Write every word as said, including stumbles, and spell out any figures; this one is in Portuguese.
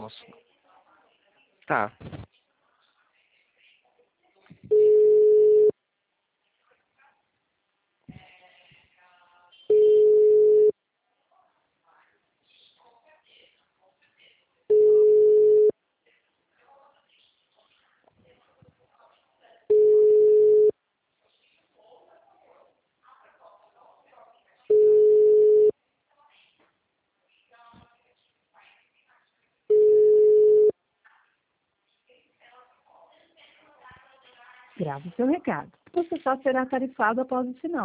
almoço. Tá. Grave seu recado. Você só será tarifado após o sinal.